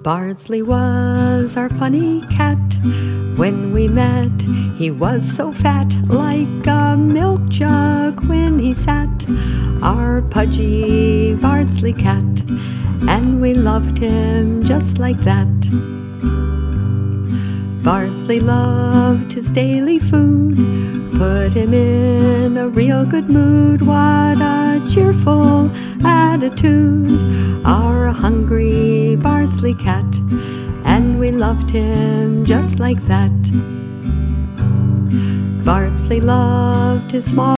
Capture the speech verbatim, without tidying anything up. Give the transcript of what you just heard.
Bardsley was our funny cat. When we met, he was so fat, like a milk jug when he sat. Our pudgy Bardsley cat, and we loved him just like that. Bardsley loved his daily food, put him in a real good mood. What a cheerful attitude, our hungry Bardsley cat, and we loved him just like that. Bardsley loved his small